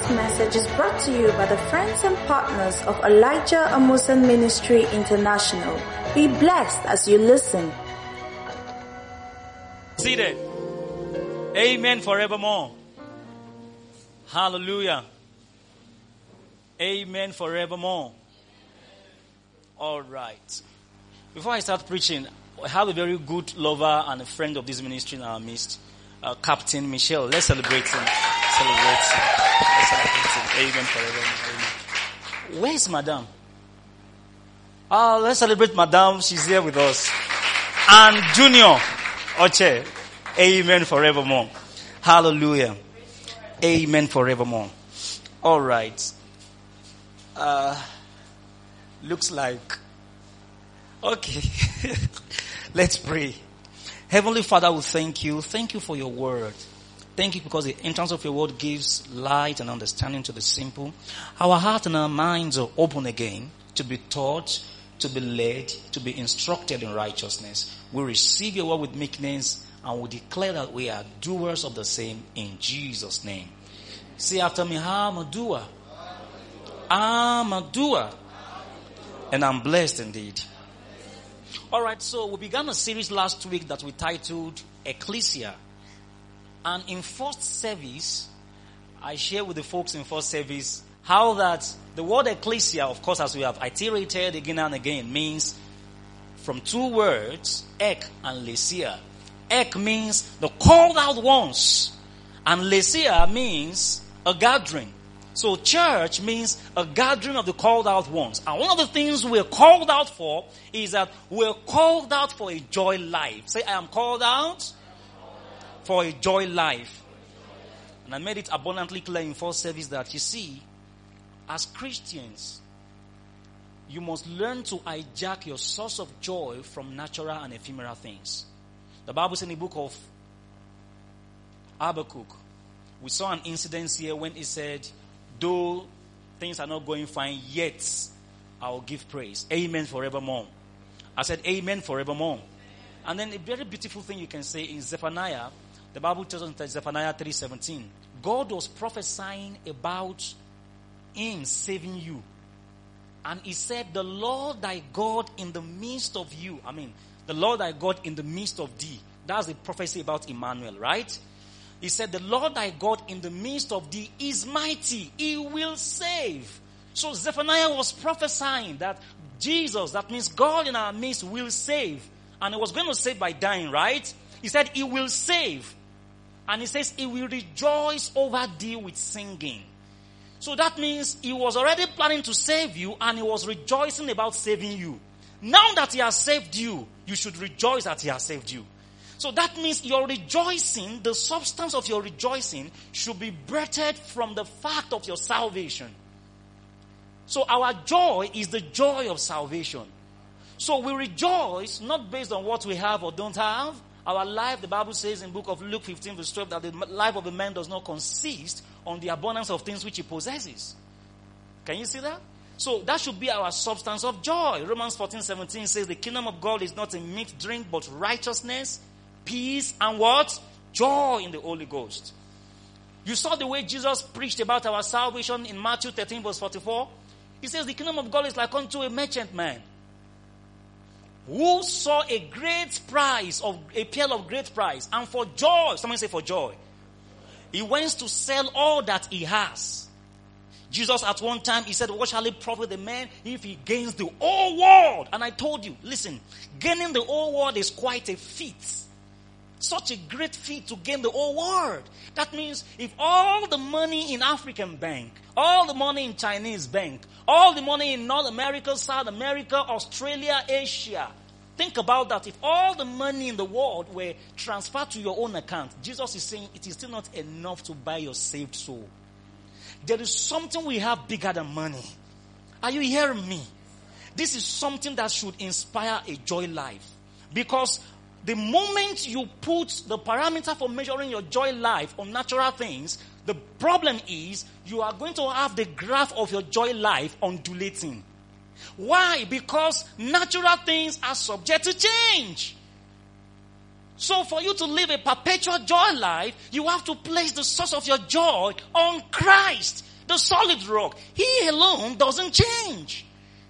message is brought to you by the friends and partners of Elijah Amusan Ministry International. Be blessed as you listen. Seated. Amen forevermore. Hallelujah. Amen forevermore. All right. Before I start preaching, I have a very good lover and a friend of this ministry in our midst, Captain Michelle. Let's celebrate him. Let's celebrate him. Amen forevermore. Amen. Where's Madam? Let's celebrate Madam. She's here with us. And Junior Oche. Amen forevermore. Hallelujah. Amen forevermore. All right. Looks like. Okay. Let's pray. Heavenly Father, we thank you. Thank you for your word. Thank you because the entrance of your word gives light and understanding to the simple. Our heart and our minds are open again to be taught, to be led, to be instructed in righteousness. We receive your word with meekness and we declare that we are doers of the same in Jesus' name. Say after me, I'm a doer. I'm a doer. And I'm blessed indeed. Alright, so we began a series last week that we titled Ecclesia. And in first service, I shared with the folks in first service how that the word ecclesia, of course, as we have iterated again and again, means from two words, ek and lesia. Ek means the called out ones. And lesia means a gathering. So church means a gathering of the called out ones. And one of the things we're called out for is that we're called out for a joy life. Say, I am called out for a joy life. And I made it abundantly clear in first service that, you see, as Christians, you must learn to hijack your source of joy from natural and ephemeral things. The Bible says in the book of Habakkuk, we saw an incident here when it said, though things are not going fine, yet I will give praise. Amen forevermore. I said amen forevermore. And then a very beautiful thing you can say in Zephaniah, the Bible tells us in Zephaniah 3:17, God was prophesying about him saving you. And he said, the Lord thy God in the midst of you. The Lord thy God in the midst of thee. That's the prophecy about Emmanuel, right? He said, the Lord thy God in the midst of thee is mighty. He will save. So Zephaniah was prophesying that Jesus, that means God in our midst, will save. And he was going to save by dying, right? He said he will save. And he says he will rejoice over thee with singing. So that means he was already planning to save you and he was rejoicing about saving you. Now that he has saved you, you should rejoice that he has saved you. So that means your rejoicing, the substance of your rejoicing should be birthed from the fact of your salvation. So our joy is the joy of salvation. So we rejoice not based on what we have or don't have. Our life, the Bible says in the book of Luke 15 verse 12, that the life of a man does not consist on the abundance of things which he possesses. Can you see that? So that should be our substance of joy. Romans 14:17 says the kingdom of God is not in meat drink, but righteousness, peace, and what? Joy in the Holy Ghost. You saw the way Jesus preached about our salvation in Matthew 13 verse 44. He says the kingdom of God is like unto a merchant man who saw a great price, of a pearl of great price, and for joy, someone say for joy, he wants to sell all that he has. Jesus at one time, he said, what shall it profit the man if he gains the whole world? And I told you, listen, gaining the whole world is quite a feat. Such a great feat to gain the whole world. That means if all the money in African bank, all the money in Chinese bank, all the money in North America, South America, Australia, Asia, think about that. If all the money in the world were transferred to your own account, Jesus is saying it is still not enough to buy your saved soul. There is something we have bigger than money. Are you hearing me? This is something that should inspire a joy life. Because the moment you put the parameter for measuring your joy life on natural things, the problem is you are going to have the graph of your joy life undulating. Why? Because natural things are subject to change. So for you to live a perpetual joy life, you have to place the source of your joy on Christ. the solid rock. He alone doesn't change.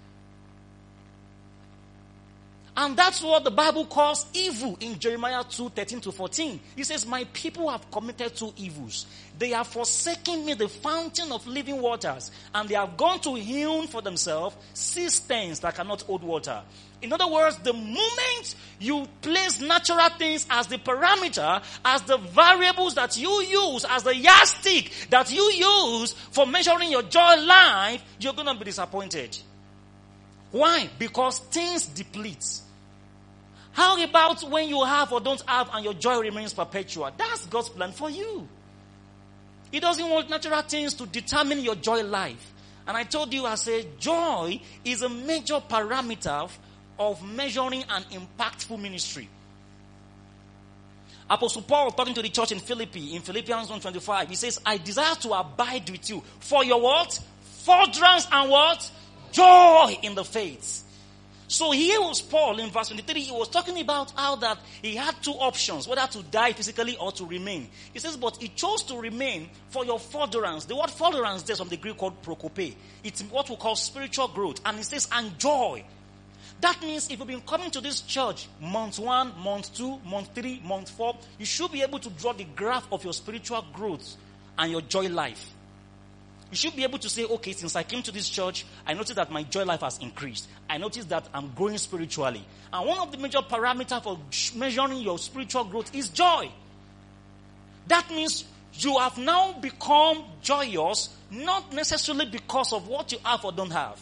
And that's what the Bible calls evil in Jeremiah 2:13-14. It says, my people have committed two evils. They have forsaken me, the fountain of living waters, and they have gone to hewn for themselves cisterns that cannot hold water. In other words, the moment you place natural things as the parameter, as the variables that you use, as the yardstick that you use for measuring your joy life, you're going to be disappointed. Why? Because things deplete. How about when you have or don't have and your joy remains perpetual? That's God's plan for you. He doesn't want natural things to determine your joy life. And I told you, I said, joy is a major parameter of measuring an impactful ministry. Apostle Paul, talking to the church in Philippi, in Philippians 1:25, he says, I desire to abide with you for your what? Furtherance and what? Joy in the faith. So here was Paul in verse 23. He was talking about how that he had two options, whether to die physically or to remain. He says, but he chose to remain for your furtherance. The word furtherance there is from the Greek called prokope. It's what we call spiritual growth. And he says, and joy. That means if you've been coming to this church month 1, month 2, month 3, month 4, you should be able to draw the graph of your spiritual growth and your joy life. You should be able to say, okay, since I came to this church, I noticed that my joy life has increased. I noticed that I'm growing spiritually. And one of the major parameters for measuring your spiritual growth is joy. That means you have now become joyous, not necessarily because of what you have or don't have.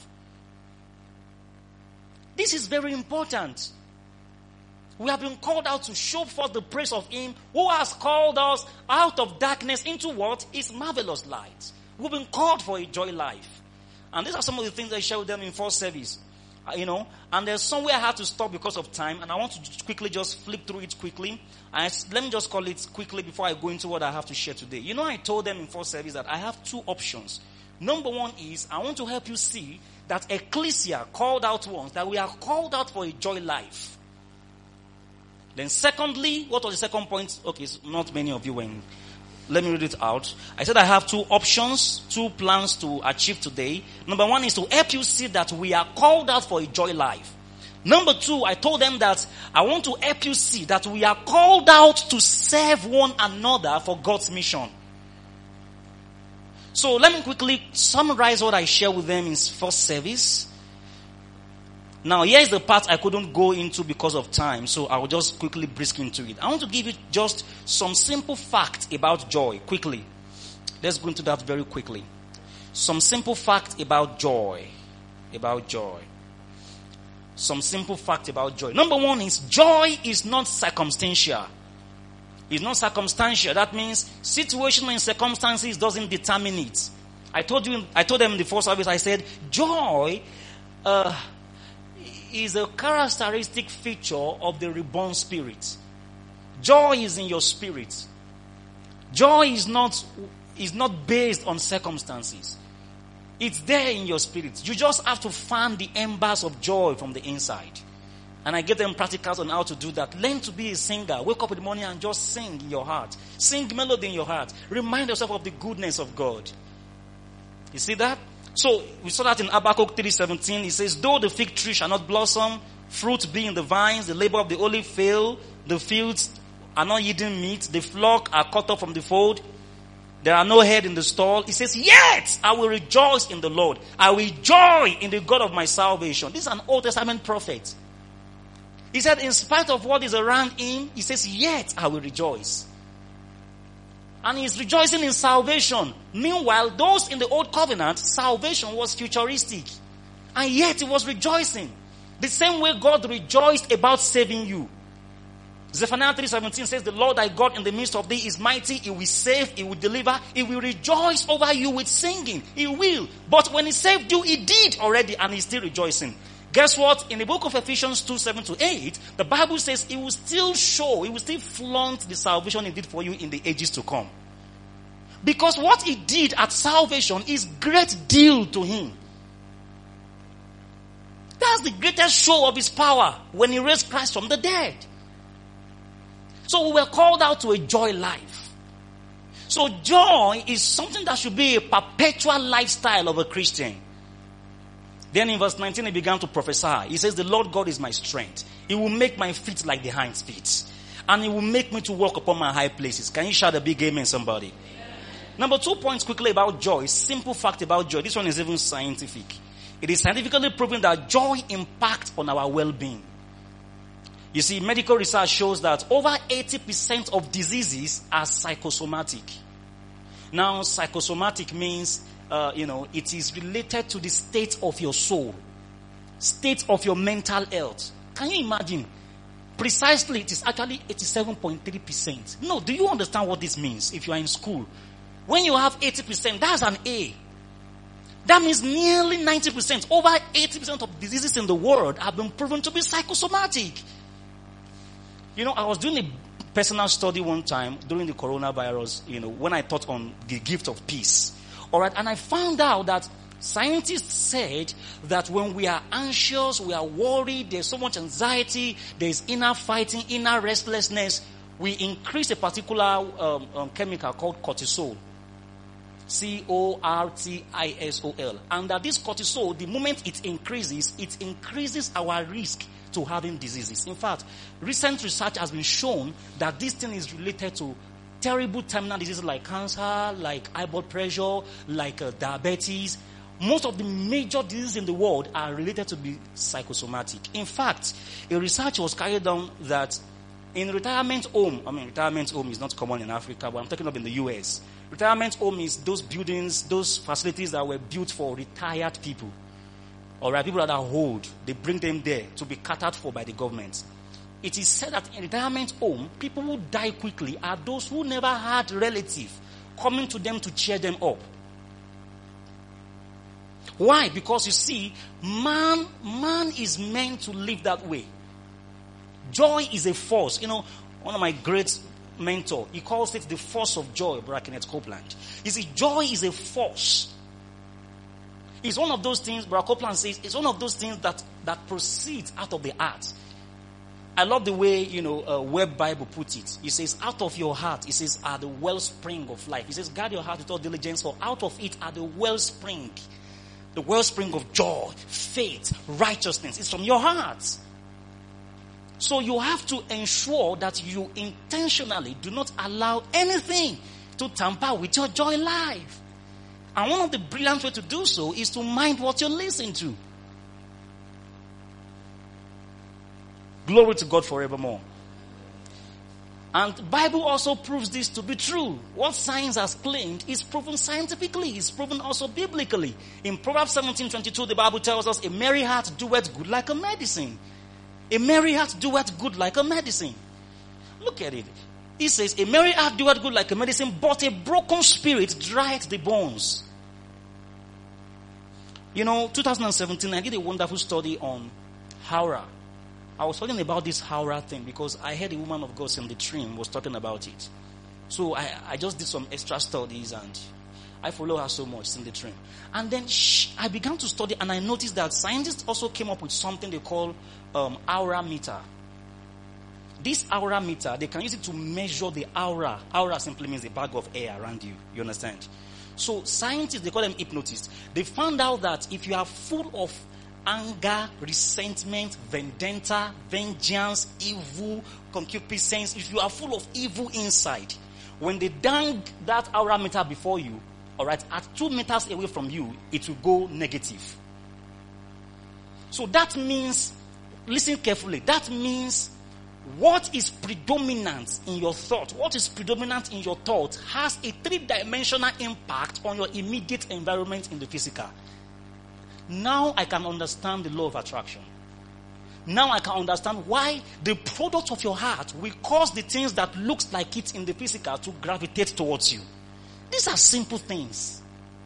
This is very important. We have been called out to show forth the praise of Him who has called us out of darkness into what? His marvelous light. We've been called for a joy life. And these are some of the things I share with them in first service. And there's somewhere I had to stop because of time, and I want to quickly just flip through it quickly. Let me just call it quickly before I go into what I have to share today. I told them in first service that I have two options. Number one is, I want to help you see that ecclesia called out ones, that we are called out for a joy life. Then secondly, what was the second point? Okay, not many of you went. Let me read it out. I said I have two options, two plans to achieve today. Number one is to help you see that we are called out for a joy life. Number two, I told them that I want to help you see that we are called out to serve one another for God's mission. So let me quickly summarize what I shared with them in first service. Now, here's the part I couldn't go into because of time, so I will just quickly brisk into it. I want to give you just some simple facts about joy, quickly. Let's go into that very quickly. Some simple facts about joy. Some simple facts about joy. Number one is, joy is not circumstantial. It's not circumstantial. That means situation and circumstances doesn't determine it. I told them in the first service, I said, joy, is a characteristic feature of the reborn spirit. Joy is in your spirit. Joy is not based on circumstances. It's there in your spirit. You just have to fan the embers of joy from the inside. And I give them practicals on how to do that. Learn to be a singer. Wake up in the morning and just sing in your heart. Sing melody in your heart. Remind yourself of the goodness of God. You see that? So, we saw that in Habakkuk 3:17. It says, though the fig tree shall not blossom, fruit be in the vines, the labor of the olive fail, the fields are not yielding meat, the flock are cut off from the fold, there are no head in the stall. It says, yet I will rejoice in the Lord. I will joy in the God of my salvation. This is an Old Testament prophet. He said, in spite of what is around him, he says, yet I will rejoice. And he's rejoicing in salvation. Meanwhile, those in the old covenant, salvation was futuristic. And yet he was rejoicing. The same way God rejoiced about saving you. Zephaniah 3:17 says, the Lord thy God in the midst of thee is mighty. He will save, he will deliver. He will rejoice over you with singing. He will. But when he saved you, he did already, and he's still rejoicing. Guess what? In the book of Ephesians 2:7-8, the Bible says he will still flaunt the salvation he did for you in the ages to come. Because what he did at salvation is great deal to him. That's the greatest show of his power when he raised Christ from the dead. So we were called out to a joy life. So joy is something that should be a perpetual lifestyle of a Christian. Then in verse 19, he began to prophesy. He says, the Lord God is my strength. He will make my feet like the hinds' feet. And he will make me to walk upon my high places. Can you shout a big amen, somebody? Number 2 points quickly about joy. Simple fact about joy. This one is even scientific. It is scientifically proven that joy impacts on our well-being. You see, medical research shows that over 80% of diseases are psychosomatic. Now, psychosomatic means, it is related to the state of your soul, state of your mental health. Can you imagine? Precisely, it is actually 87.3%. No, do you understand what this means if you are in school? When you have 80%, that's an A. That means nearly 90%, over 80% of diseases in the world have been proven to be psychosomatic. I was doing a personal study one time during the coronavirus, when I taught on the gift of peace. Alright, and I found out that scientists said that when we are anxious, we are worried, there's so much anxiety, there's inner fighting, inner restlessness, we increase a particular chemical called cortisol. Cortisol. And that this cortisol, the moment it increases our risk to having diseases. In fact, recent research has been shown that this thing is related to terrible terminal diseases like cancer, like high blood pressure, like diabetes. Most of the major diseases in the world are related to the psychosomatic. In fact, a research was carried on that in retirement home is not common in Africa, but I'm talking about in the US. Retirement home is those buildings, those facilities that were built for retired people. Alright, people that are old, they bring them there to be catered for by the government. It is said that in retirement home, people who die quickly are those who never had relatives coming to them to cheer them up. Why? Because you see, man is meant to live that way. Joy is a force. One of my great mentor, he calls it the force of joy, Brother Kenneth Copeland. You see, joy is a force. It's one of those things, Brother Copeland says, it's one of those things that proceeds out of the heart. I love the way, Web Bible puts it. It says, out of your heart, it says, are the wellspring of life. It says, guard your heart with all diligence, for out of it are the wellspring of joy, faith, righteousness. It's from your heart. So you have to ensure that you intentionally do not allow anything to tamper with your joy life. And one of the brilliant ways to do so is to mind what you listen to. Glory to God forevermore. And the Bible also proves this to be true. What science has claimed is proven scientifically. It's proven also biblically. In Proverbs 17:22, the Bible tells us, a merry heart doeth good like a medicine. A merry heart doeth good like a medicine. Look at it. It says, a merry heart doeth good like a medicine, but a broken spirit drieth the bones. 2017, I did a wonderful study on Haura. I was talking about this Haura thing because I heard a woman of God in the stream was talking about it. So I just did some extra studies and I follow her so much in the stream. And then I began to study and I noticed that scientists also came up with something they call aura meter. This aura meter, they can use it to measure the aura. Aura simply means a bag of air around you. You understand? So scientists, they call them hypnotists. They found out that if you are full of anger, resentment, vendetta, vengeance, evil, concupiscence, if you are full of evil inside, when they dang that aura meter before you, alright, at 2 meters away from you, it will go negative. So that means, listen carefully, that means what is predominant in your thought, has a 3-dimensional impact on your immediate environment in the physical. Now I can understand the law of attraction. Now I can understand why the product of your heart will cause the things that looks like it in the physical to gravitate towards you. These are simple things.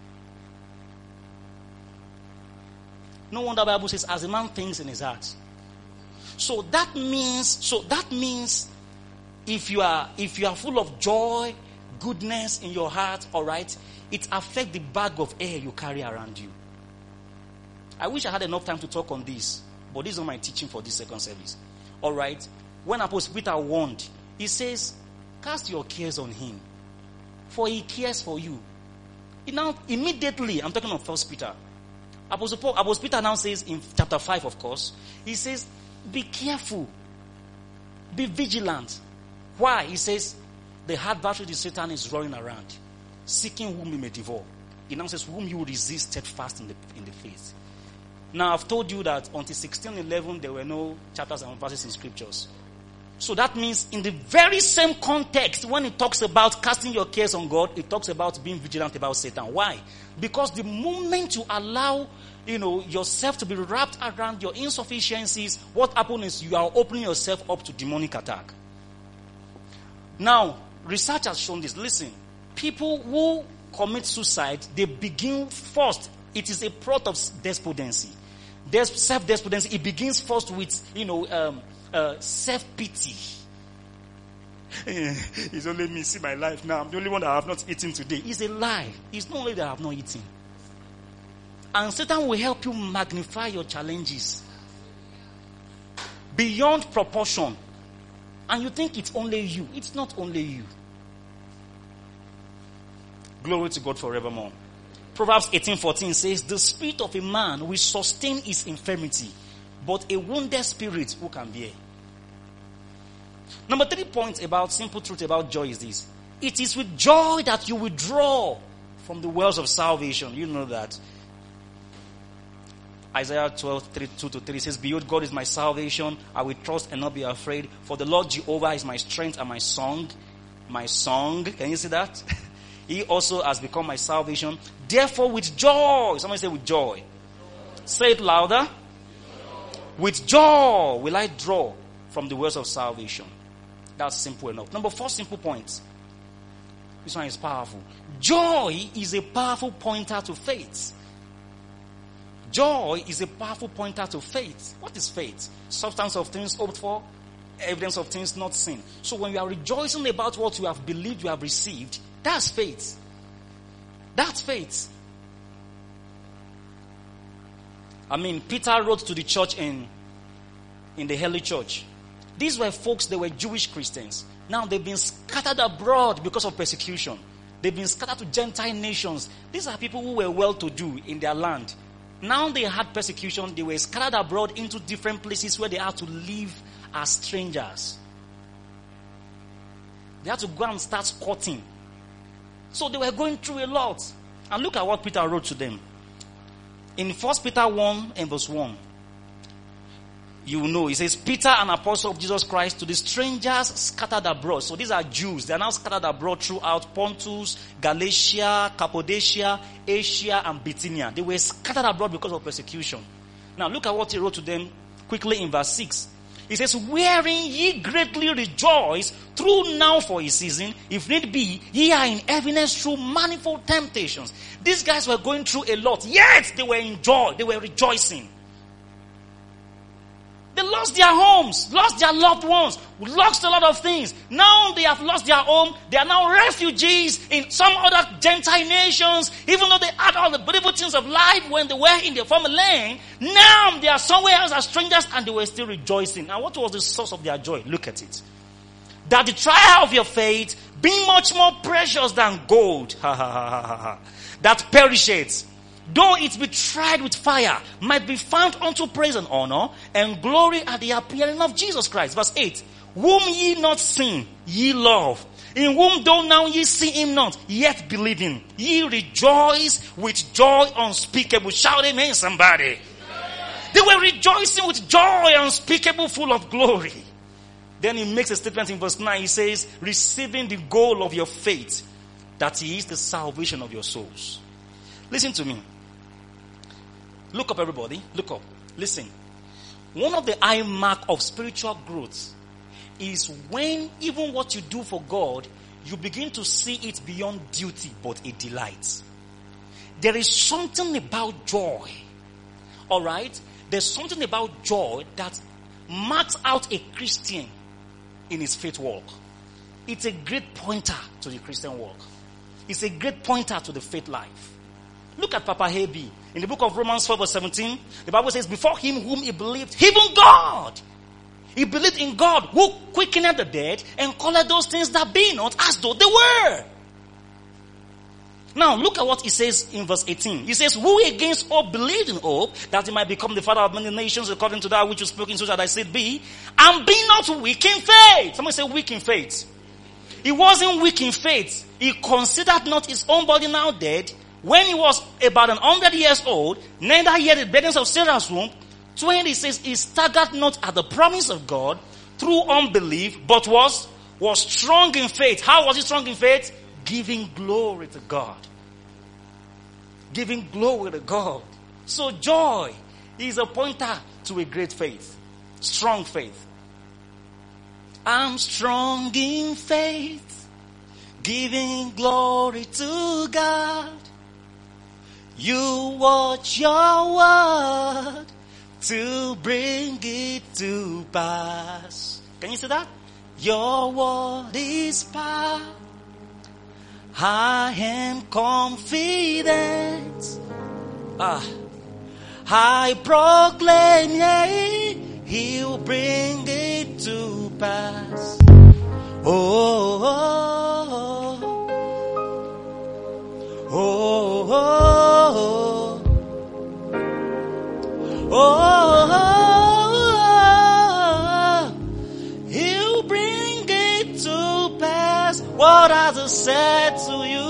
No wonder the Bible says, as a man thinks in his heart. So that means if you are full of joy, goodness in your heart, all right, it affects the bag of air you carry around you. I wish I had enough time to talk on this, but this is not my teaching for this second service. All right, when Apostle Peter warned, he says, cast your cares on him, for he cares for you. Now, immediately, I'm talking of 1 Peter. Apostle Peter now says in chapter 5, of course, he says, be careful. Be vigilant. Why? He says, the adversary, the Satan, is roaring around, seeking whom he may devour. He now says, whom you resist steadfast in the faith. Now, I've told you that until 1611, there were no chapters and verses in scriptures. So that means in the very same context, when it talks about casting your cares on God, it talks about being vigilant about Satan. Why? Because the moment you allow, yourself to be wrapped around your insufficiencies, what happens is you are opening yourself up to demonic attack. Now, research has shown this. Listen, people who commit suicide, they begin first. It is a product of despondency. There's self-despondency. It begins first with, self-pity. It's only me, see my life now. I'm the only one that I have not eaten today. It's a lie. It's not only that I have not eaten. And Satan will help you magnify your challenges beyond proportion. And you think it's only you. It's not only you. Glory to God forevermore. Proverbs 18:14 says, the spirit of a man will sustain his infirmity, but a wounded spirit who can bear. Number 3 point about simple truth about joy is this. It is with joy that you withdraw from the wells of salvation. You know that. Isaiah 12:2-3 says, behold, God is my salvation. I will trust and not be afraid. For the Lord Jehovah is my strength and my song. My song. Can you see that? He also has become my salvation. Therefore with joy. Somebody say with joy. Say it louder. With joy will I draw from the wells of salvation. That's simple enough. Number 4 simple point. This one is powerful. Joy is a powerful pointer to faith. Joy is a powerful pointer to faith. What is faith? Substance of things hoped for, evidence of things not seen. So when you are rejoicing about what you have believed, you have received, that's faith. That's faith. Peter wrote to the church in the early church. These were folks, they were Jewish Christians. Now they've been scattered abroad because of persecution. They've been scattered to Gentile nations. These are people who were well-to-do in their land. Now they had persecution. They were scattered abroad into different places where they had to live as strangers. They had to go and start squatting. So they were going through a lot. And look at what Peter wrote to them. In 1 Peter 1 and verse 1. You will know, he says, Peter, an apostle of Jesus Christ, to the strangers scattered abroad. So these are Jews. They are now scattered abroad throughout Pontus, Galatia, Cappadocia, Asia, and Bithynia. They were scattered abroad because of persecution. Now look at what he wrote to them quickly in verse 6. He says, wherein ye greatly rejoice, through now for a season, if need be, ye are in heaviness through manifold temptations. These guys were going through a lot, yet they were in joy, they were rejoicing. They lost their homes, lost their loved ones, lost a lot of things. Now they have lost their home. They are now refugees in some other Gentile nations. Even though they had all the beautiful things of life when they were in their former land, now they are somewhere else as strangers and they were still rejoicing. And what was the source of their joy? Look at it. That the trial of your faith, being much more precious than gold, that perisheth, though it be tried with fire, might be found unto praise and honor and glory at the appearing of Jesus Christ. Verse 8. Whom ye not seen, ye love. In whom though now ye see him not, yet believing, ye rejoice with joy unspeakable. Shout amen, somebody. They were rejoicing with joy unspeakable, full of glory. Then he makes a statement in verse 9. He says, receiving the goal of your faith, that he is the salvation of your souls. Listen to me. Look up, everybody. Look up. Listen. One of the high mark of spiritual growth is when even what you do for God, you begin to see it beyond duty, but a delight. There is something about joy. Alright? There's something about joy that marks out a Christian in his faith walk. It's a great pointer to the Christian walk. It's a great pointer to the faith life. Look at Papa Hebe. In the book of Romans 4 verse 17, the Bible says, before him whom he believed, even God. He believed in God who quickened the dead and called those things that be not as though they were. Now, look at what he says in verse 18. He says, who against hope believed in hope, that he might become the father of many nations, according to that which was spoken, so shall thy seed be, and be not weak in faith. Somebody say weak in faith. He wasn't weak in faith. He considered not his own body now dead, when he was about 100 years old, neither yet the burdens of Sarah's womb. 20 says, he staggered not at the promise of God through unbelief, but was strong in faith. How was he strong in faith? Giving glory to God. Giving glory to God. So joy is a pointer to a great faith. Strong faith. I'm strong in faith, giving glory to God. You watch your word to bring it to pass. Can you see that? Your word is power. I am confident. I proclaim, yea, he'll bring it to pass. Oh, oh, oh, oh, oh, oh, oh, he'll bring it to pass. What has he said to you?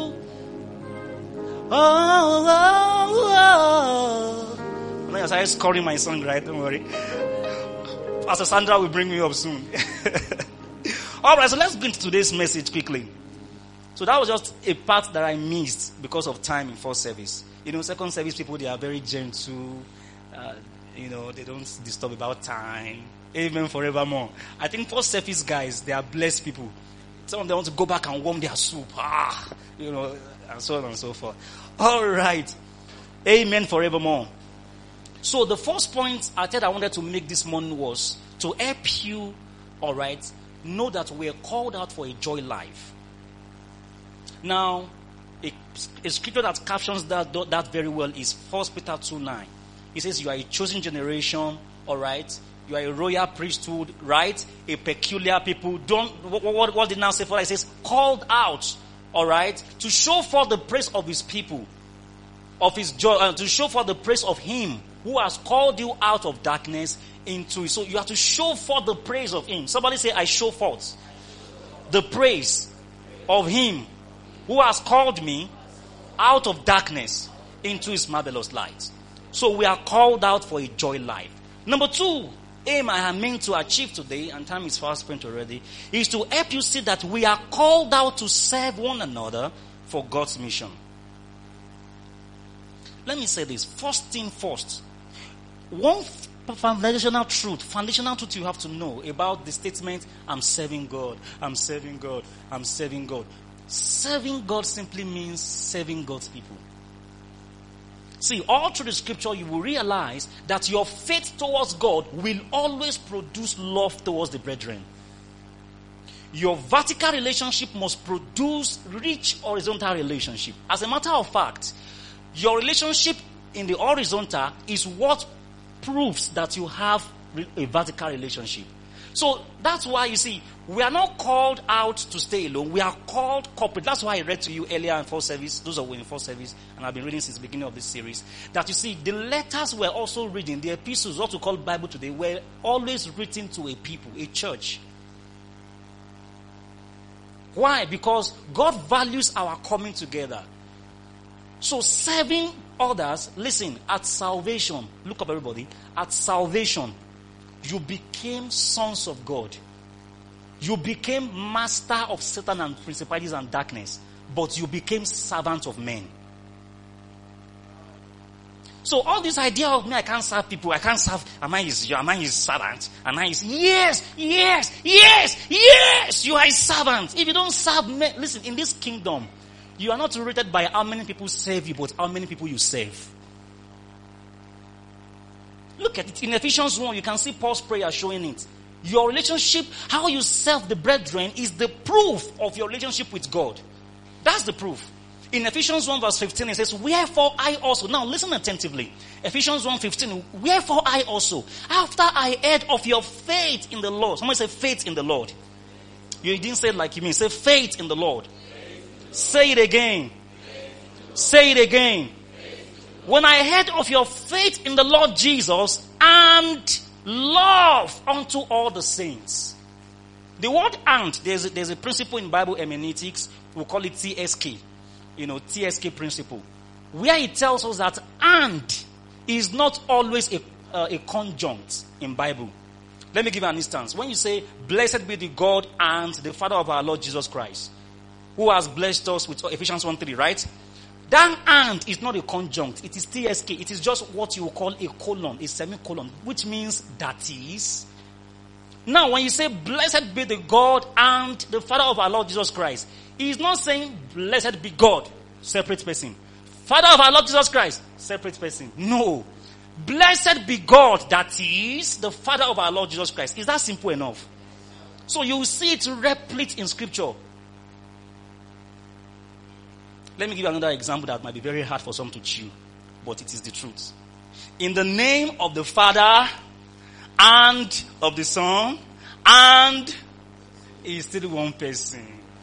Oh, oh, oh. I started scoring my song, right? Don't worry. Pastor Sandra will bring me up soon. Alright, so let's go into today's message quickly. So that was just a part that I missed because of time in first service. You know, second service people, they are very gentle. You know, they don't disturb about time. Amen forevermore. I think first service guys, they are blessed people. Some of them want to go back and warm their soup. You know, and so on and so forth. Alright. Amen forevermore. So the first point I wanted to make this morning was to help you, alright, know that we are called out for a joy life. Now, a scripture that captions that very well is 1 Peter 2:9. It says you are a chosen generation, alright, you are a royal priesthood, right, a peculiar people. What did now say for that? It says called out, alright, to show forth the praise of his people, of his joy, to show forth the praise of him who has called you out of darkness into it. So you have to show forth the praise of him. Somebody say, I show forth the praise of him who has called me out of darkness into his marvelous light. So we are called out for a joy life. Number 2, aim I am meant to achieve today, and time is fast spent already, is to help you see that we are called out to serve one another for God's mission. Let me say this. First thing first. One foundational truth you have to know about the statement, I'm serving God, I'm serving God, I'm serving God. Serving God simply means serving God's people. See, all through the scripture you will realize that your faith towards God will always produce love towards the brethren. Your vertical relationship must produce rich horizontal relationship. As a matter of fact, your relationship in the horizontal is what proves that you have a vertical relationship. So that's why you see, we are not called out to stay alone. We are called corporate. That's why I read to you earlier in first service. Those who were in first service, and I've been reading since the beginning of this series, that you see, the letters we're also reading, the epistles, what we call Bible today, were always written to a people, a church. Why? Because God values our coming together. So serving others, listen, at salvation, look up everybody, at salvation, you became sons of God. You became master of Satan and principalities and darkness, but you became servant of men. So all this idea of me, I can't serve people, I can't serve, am I his servant? Am I his, yes, you are a servant. If you don't serve men, listen, in this kingdom, you are not rated by how many people serve you, but how many people you serve. Look at it. In Ephesians 1, you can see Paul's prayer showing it. Your relationship, how you serve the brethren, is the proof of your relationship with God. That's the proof. In Ephesians 1 verse 15, it says, wherefore I also, now listen attentively. Ephesians 1:15, wherefore I also, after I heard of your faith in the Lord. Somebody say faith in the Lord. You didn't say it like you mean. Say faith in the Lord. Say it again. Say it again. When I heard of your faith in the Lord Jesus and love unto all the saints. The word "and," there's a principle in Bible hermeneutics, we call it TSK. TSK principle. Where it tells us that "and" is not always a conjunct in Bible. Let me give you an instance. When you say, "Blessed be the God and the Father of our Lord Jesus Christ, who has blessed us with," Ephesians 1:3, right? That "and" is not a conjunct. It is TSK. It is just what you call a colon, a semicolon, which means "that is." Now, when you say, "Blessed be the God and the Father of our Lord Jesus Christ," he is not saying, "Blessed be God," separate person. "Father of our Lord Jesus Christ," separate person. No. "Blessed be God, that is the Father of our Lord Jesus Christ." Is that simple enough? So you will see it replete in scripture. Let me give you another example that might be very hard for some to chew, but it is the truth. In the name of the Father and of the Son and is still one person.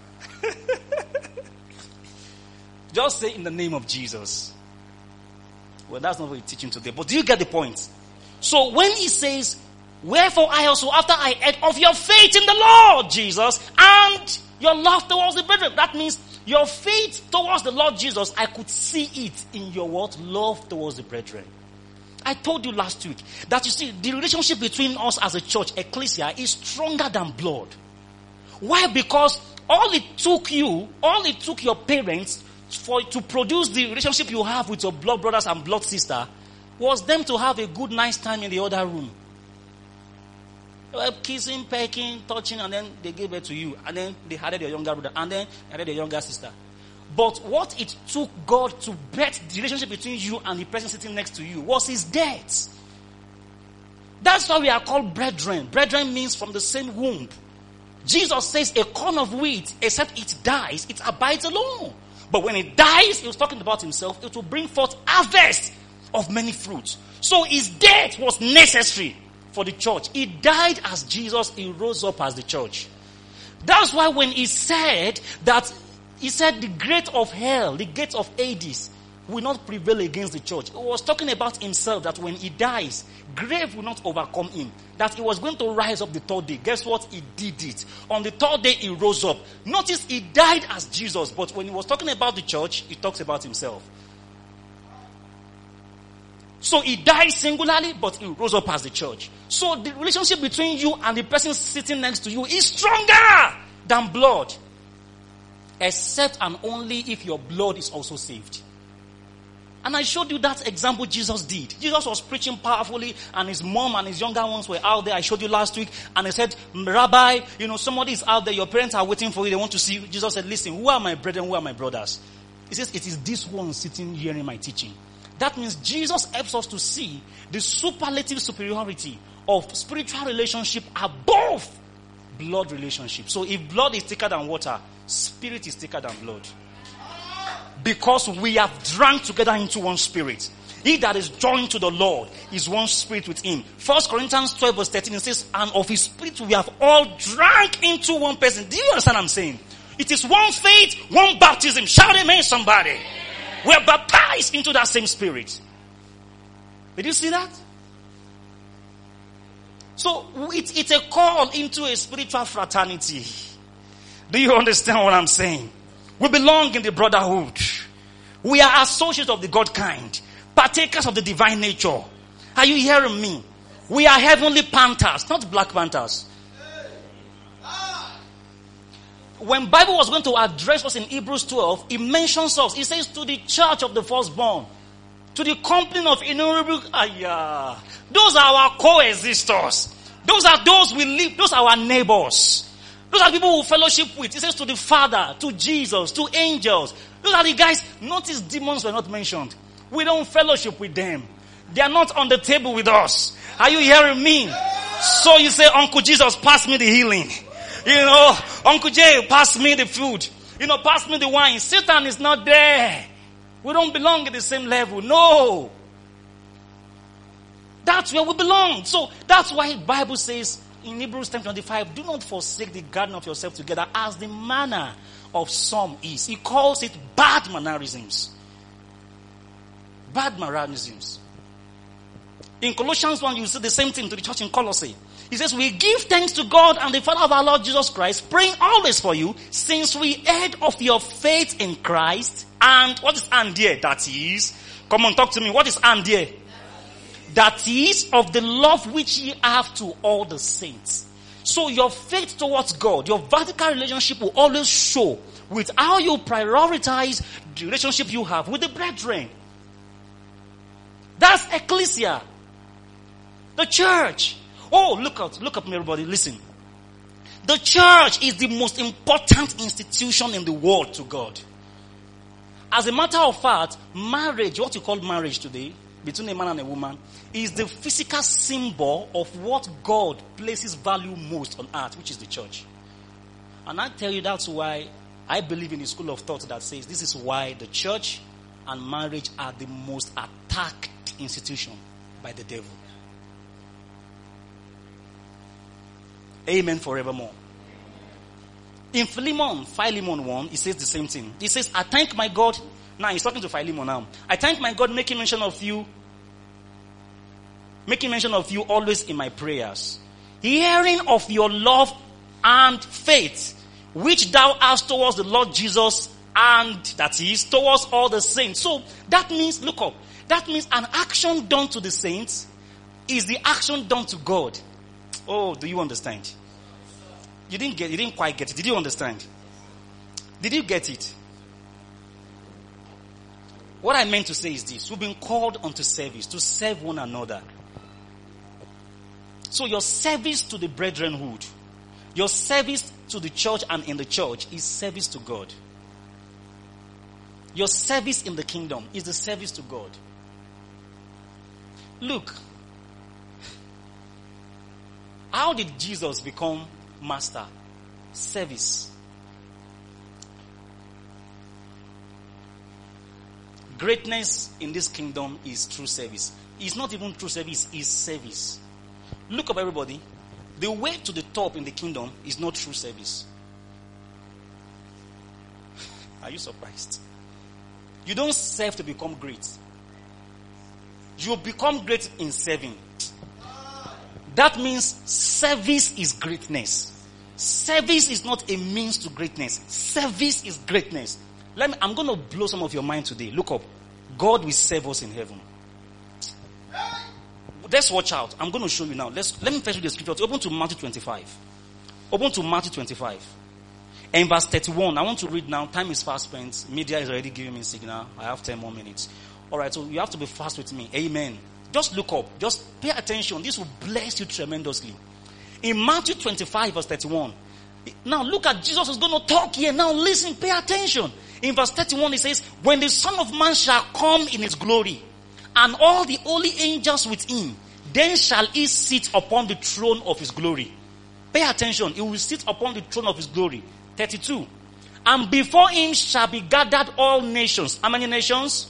Just say, "In the name of Jesus." Well, that's not what we're teaching today, but do you get the point? So when he says, "Wherefore I also, after I heard of your faith in the Lord Jesus and your love towards the brethren," that means your faith towards the Lord Jesus, I could see it in your what? Love towards the brethren. I told you last week that you see, the relationship between us as a church, ecclesia, is stronger than blood. Why? Because all it took your parents to produce the relationship you have with your blood brothers and blood sister was them to have a good nice time in the other room. They were kissing, pecking, touching, and then they gave it to you. And then they had your younger brother, and then they had your younger sister. But what it took God to bet the relationship between you and the person sitting next to you was his death. That's why we are called brethren. Brethren means from the same womb. Jesus says a corn of wheat, except it dies, it abides alone. But when it dies, he was talking about himself, it will bring forth harvest of many fruits. So his death was necessary for the church. He died as Jesus, he rose up as the church. That's why when he said the gate of hell, the gate of Hades, will not prevail against the church. He was talking about himself, that when he dies, grave will not overcome him. That he was going to rise up the third day. Guess what? He did it. On the third day, he rose up. Notice he died as Jesus, but when he was talking about the church, he talks about himself. So he died singularly, but he rose up as the church. So the relationship between you and the person sitting next to you is stronger than blood. Except and only if your blood is also saved. And I showed you that example Jesus did. Jesus was preaching powerfully, and his mom and his younger ones were out there. I showed you last week, and they said, "Rabbi, somebody is out there, your parents are waiting for you, they want to see you." Jesus said, "Listen, who are my brethren, who are my brothers?" He says, "It is this one sitting hearing my teaching." That means Jesus helps us to see the superlative superiority of spiritual relationship above blood relationship. So if blood is thicker than water, spirit is thicker than blood. Because we have drank together into one spirit. He that is joined to the Lord is one spirit with him. 1 Corinthians 12 verse 13, it says, "And of his spirit we have all drank into one person." Do you understand what I'm saying? It is one faith, one baptism. Shout amen, somebody. We are baptized into that same spirit. Did you see that? So it's a call into a spiritual fraternity. Do you understand what I'm saying? We belong in the brotherhood. We are associates of the God kind, partakers of the divine nature. Are you hearing me? We are heavenly panthers, not black panthers. When Bible was going to address us in Hebrews 12, it mentions us. It says, "To the church of the firstborn, to the company of innumerable." Those are our coexistors. Those are those we live. Those are our neighbors. Those are people who fellowship with. It says to the Father, to Jesus, to angels. Those are the guys. Notice demons were not mentioned. We don't fellowship with them. They are not on the table with us. Are you hearing me? So you say, "Uncle Jesus, pass me the healing. Uncle J, pass me the food. Pass me the wine." Satan is not there. We don't belong at the same level. No. That's where we belong. So that's why the Bible says in Hebrews 10:25, "Do not forsake the gathering of yourself together as the manner of some is." He calls it bad mannerisms. Bad mannerisms. In Colossians 1, you see the same thing to the church in Colossae. He says, we give thanks to God and the Father of our Lord Jesus Christ, praying always for you, since we heard of your faith in Christ. And what is and there? That is, come on, talk to me. What is and there? That is of the love which ye have to all the saints. So your faith towards God, your vertical relationship will always show with how you prioritize the relationship you have with the brethren. That's ecclesia. The church. Oh, look at me, everybody. Listen. The church is the most important institution in the world to God. As a matter of fact, marriage, what you call marriage today, between a man and a woman, is the physical symbol of what God places value most on earth, which is the church. And I tell you, that's why I believe in the school of thought that says this is why the church and marriage are the most attacked institution by the devil. Amen forevermore. In Philemon 1, he says the same thing. He says, I thank my God. Now he's talking to Philemon now. I thank my God making mention of you always in my prayers, hearing of your love and faith, which thou hast towards the Lord Jesus, and that is towards all the saints. So that means, look up, that means an action done to the saints is the action done to God. Oh, do you understand? You didn't quite get it. Did you understand? Did you get it? What I meant to say is this. We've been called unto service, to serve one another. So your service to the brethrenhood, your service to the church and in the church is service to God. Your service in the kingdom is the service to God. Look, how did Jesus become master? Service. Greatness in this kingdom is true service. It's not even true service, it's service. Look up, everybody. The way to the top in the kingdom is not true service. Are you surprised? You don't serve to become great. You become great in serving. That means service is greatness. Service is not a means to greatness. Service is greatness. I'm going to blow some of your mind today. Look up. God will serve us in heaven. Let's watch out. I'm going to show you now. Let me first read the scripture. Open to Matthew 25. Open to Matthew 25. And verse 31. I want to read now. Time is fast spent. Media is already giving me a signal. I have 10 more minutes. Alright, so you have to be fast with me. Amen. Just look up. Just pay attention. This will bless you tremendously. In Matthew 25 verse 31. Now look at Jesus is going to talk here. Now listen, pay attention. In verse 31 it says, when the Son of Man shall come in his glory, and all the holy angels with him, then shall he sit upon the throne of his glory. Pay attention. He will sit upon the throne of his glory. 32. And before him shall be gathered all nations. How many nations?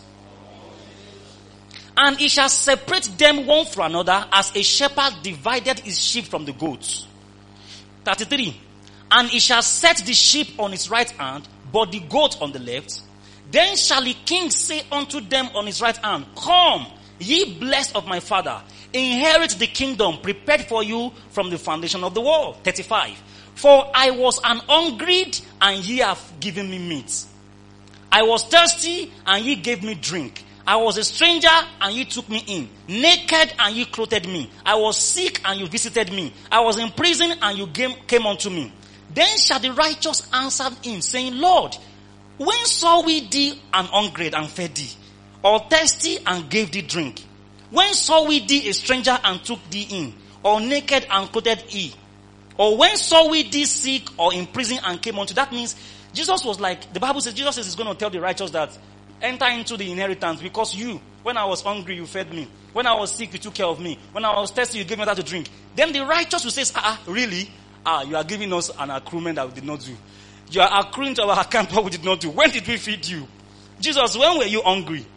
And he shall separate them one from another, as a shepherd divided his sheep from the goats. 33. And he shall set the sheep on his right hand, but the goat on the left. Then shall the king say unto them on his right hand, come, ye blessed of my father, inherit the kingdom prepared for you from the foundation of the world. 35. For I was an hungry, and ye have given me meat. I was thirsty, and ye gave me drink. I was a stranger, and ye took me in. Naked, and ye clothed me. I was sick, and you visited me. I was in prison, and you came unto me. Then shall the righteous answer him, saying, Lord, when saw we thee an hungry and fed thee, or thirsty and gave thee drink? When saw we thee a stranger and took thee in, or naked and clothed thee? Or when saw we thee sick or in prison and came unto? That means Jesus was like, the Bible says, Jesus says he's going to tell the righteous that enter into the inheritance, because you, when I was hungry, you fed me. When I was sick, you took care of me. When I was thirsty, you gave me that to drink. Then the righteous will say, really? You are giving us an accruement that we did not do. You are accruing to our account what we did not do. When did we feed you? Jesus, when were you hungry?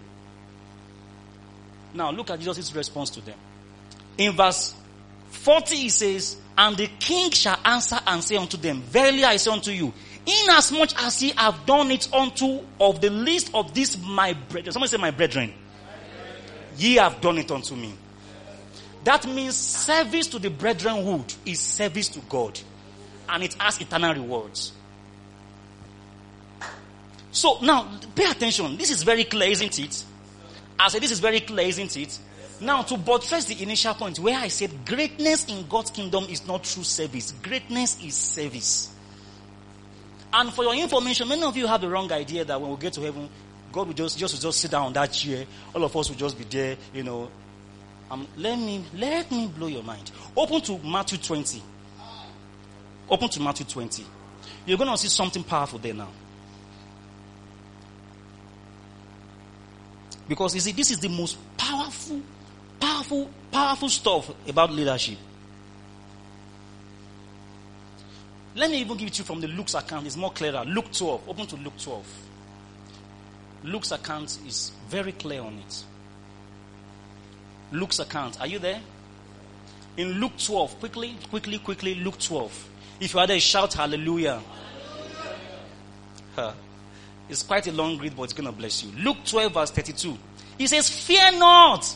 Now look at Jesus' response to them. In verse 40 he says, and the king shall answer and say unto them, verily I say unto you, inasmuch as ye have done it unto of the least of these my brethren. Somebody say my brethren. ye have done it unto me. That means service to the brethrenhood is service to God. And it has eternal rewards. So now, pay attention. This is very clear, isn't it? I said this is very clear, isn't it? Now, to buttress the initial point where I said greatness in God's kingdom is not true service. Greatness is service. And for your information, many of you have the wrong idea that when we get to heaven, God will just sit down on that chair. All of us will just be there, you know. Let me blow your mind. Open to Matthew 20. Open to Matthew 20. You're going to see something powerful there now. Because you see, this is the most powerful stuff about leadership. Let me even give it to you from the Luke's account. It's more clearer. Luke 12. Open to Luke 12. Luke's account is very clear on it. Luke's account. Are you there? In Luke 12. Quickly. Luke 12. If you are there, shout hallelujah. It's quite a long read, but it's going to bless you. Luke 12 verse 32. He says, fear not.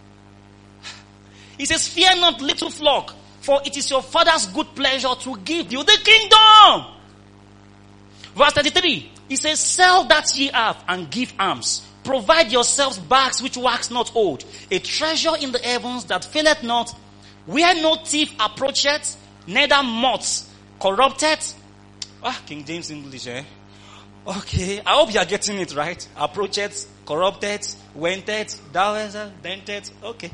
He says, fear not, little flock, for it is your Father's good pleasure to give you the kingdom. Verse 33. He says, sell that ye have and give alms. Provide yourselves bags which wax not old, a treasure in the heavens that faileth not, where no thief approacheth, neither moths corrupted. King James English, eh? Okay, I hope you are getting it right. Approached, corrupted, wented, dented. Okay.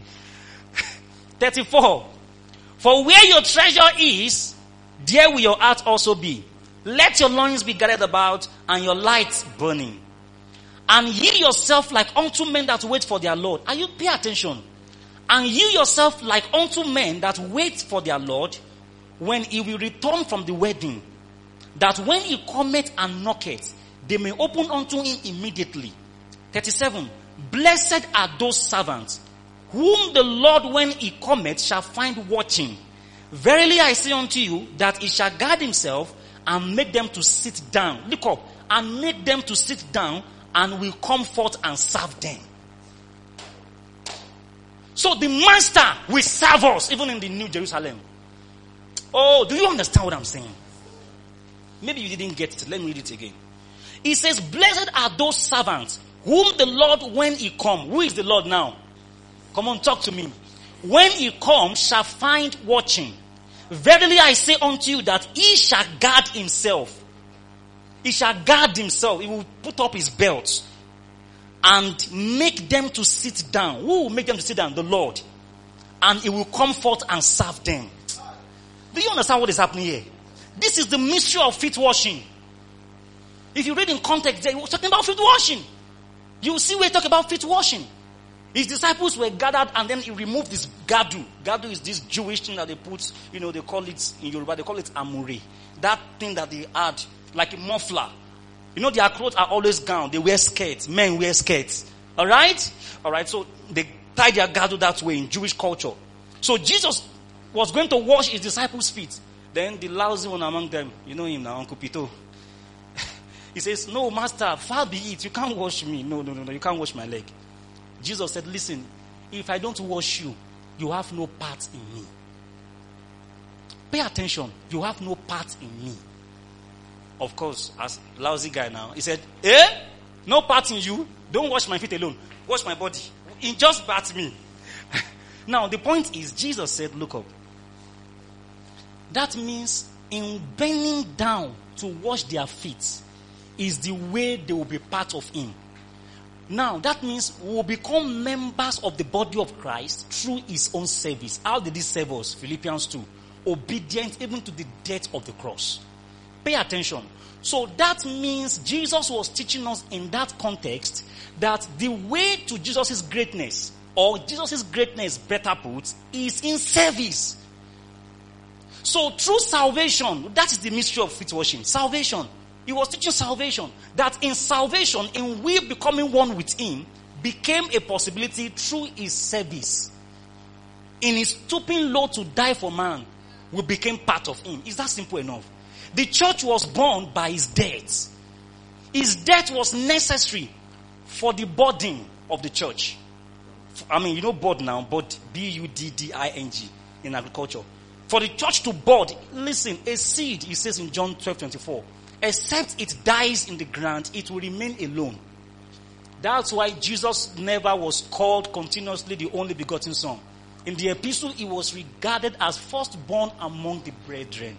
34. For where your treasure is, there will your heart also be. Let your loins be gathered about, and your lights burning. And ye yourself like unto men that wait for their Lord. Are you pay attention? And ye yourself like unto men that wait for their Lord, when he will return from the wedding, that when he cometh and knocketh, they may open unto him immediately. 37. Blessed are those servants, whom the Lord when he cometh shall find watching. Verily I say unto you, that he shall guard himself, and make them to sit down. Look up. And make them to sit down, and will come forth and serve them. So the master will serve us, even in the New Jerusalem. Oh, do you understand what I'm saying? Maybe you didn't get it. Let me read it again. He says, blessed are those servants, whom the Lord when he come. Who is the Lord now? Come on, talk to me. When he comes, shall find watching. Verily I say unto you, that he shall guard himself. He shall guard himself. He will put up his belt and make them to sit down. Who will make them to sit down? The Lord. And he will come forth and serve them. Do you understand what is happening here? This is the mystery of feet washing. If you read in context, he was talking about feet washing. You will see where he talk about feet washing. His disciples were gathered, and then he removed this gadu. Gadu is this Jewish thing that they put, they call it in Yoruba, they call it amure. That thing that they add, like a muffler. Their clothes are always gown. They wear skirts. Men wear skirts. Alright, so they tie their gadu that way in Jewish culture. So Jesus was going to wash his disciples' feet. Then the lousy one among them, you know him now, Uncle Pito. He says, no, master, far be it. You can't wash me. No, you can't wash my leg. Jesus said, listen, if I don't wash you, you have no part in me. Pay attention. You have no part in me. Of course, as lousy guy now, he said, no part in you? Don't wash my feet alone. Wash my body. Just bat me. Now, the point is, Jesus said, look up. That means in bending down to wash their feet is the way they will be part of him. Now, that means we will become members of the body of Christ through his own service. How did he serve us? Philippians 2. Obedient even to the death of the cross. Pay attention. So that means Jesus was teaching us in that context that the way to Jesus' greatness, or Jesus' greatness better put, is in service. So through salvation, that is the mystery of feet washing. Salvation. He was teaching salvation. That in salvation, in we becoming one with him, became a possibility through his service. In his stooping low to die for man, we became part of him. Is that simple enough? The church was born by his death. His death was necessary for the burden of the church. I mean, you know bud now, bud, budding in agriculture. For the church to bud, listen, a seed, it says in John 12:24, except it dies in the ground, it will remain alone. That's why Jesus never was called continuously the only begotten son. In the epistle, he was regarded as firstborn among the brethren.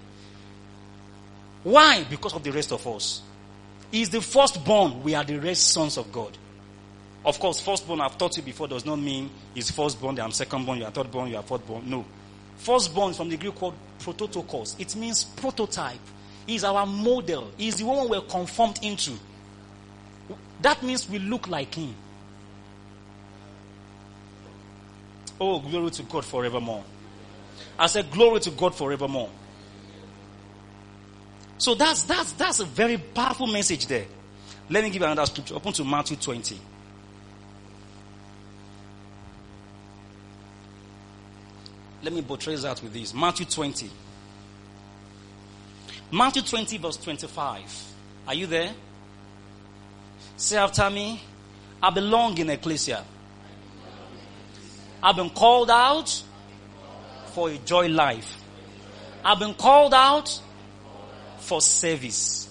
Why? Because of the rest of us. He is the firstborn, we are the rest sons of God. Of course, firstborn, I've taught you before, does not mean he's firstborn, I'm secondborn, you are thirdborn, you are fourthborn. No. Firstborn is from the Greek word prototokos. It means prototype. He is our model. He is the one we're conformed into. That means we look like him. Oh, glory to God forevermore. I said, glory to God forevermore. So that's a very powerful message there. Let me give you another scripture. Open to Matthew 20. Let me buttress that with this. Matthew 20. Matthew 20 verse 25. Are you there? Say after me. I belong in ecclesia. I've been called out for a joy life. I've been called out for service.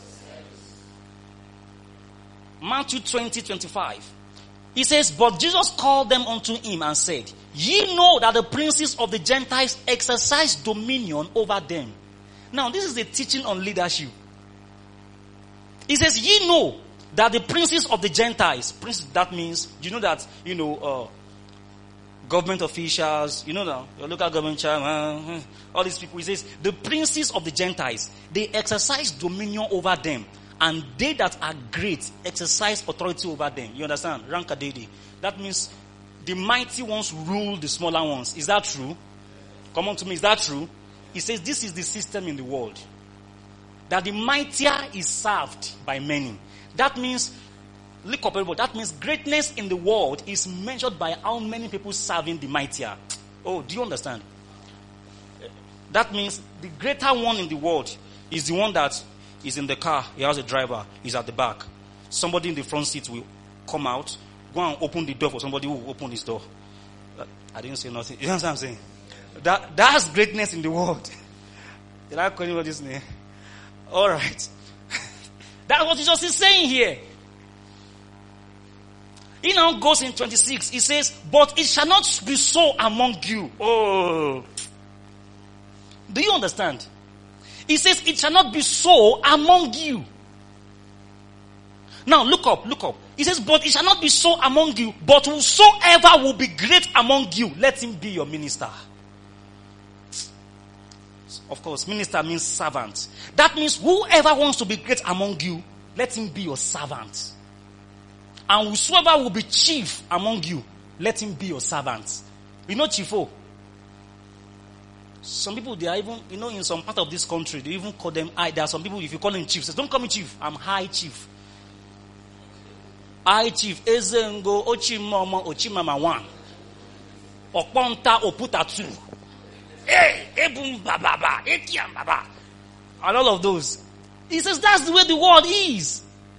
Matthew 20:25. He says, but Jesus called them unto him and said, ye know that the princes of the Gentiles exercise dominion over them. Now, this is a teaching on leadership. He says, ye know that the princes of the Gentiles, that means, you know that, government officials, you know now, your local government chairman, all these people. He says, the princes of the Gentiles, they exercise dominion over them. And they that are great exercise authority over them. You understand? Rankadede. That means the mighty ones rule the smaller ones. Is that true? Come on to me, is that true? He says this is the system in the world. That the mightier is served by many. That means, look up everybody, that means greatness in the world is measured by how many people serving the mightier. Oh, do you understand? That means the greater one in the world is the one that is in the car, he has a driver, he's at the back. Somebody in the front seat will come out, go and open the door for somebody who will open his door. I didn't say nothing. You know what I'm saying? That's greatness in the world. Did I call anybody's name? Alright. That's what Jesus is saying here. He now goes in 26. He says, but it shall not be so among you. Oh. Do you understand? He says, it shall not be so among you. Now, look up. He says, but it shall not be so among you, but whosoever will be great among you, let him be your minister. Of course, minister means servant. That means whoever wants to be great among you, let him be your servant. And whosoever will be chief among you, let him be your servant. You know chiefo? Some people, they are even, in some part of this country, they even call them high. There are some people, if you call them chief, say, don't call me chief, I'm high chief. High chief, Ezengo, Ochimama, Ochimama 1. Oponta, Oputa 2. Hey, Ebum Baba, Ekiam Baba. And all of those. He says, that's the way the world is.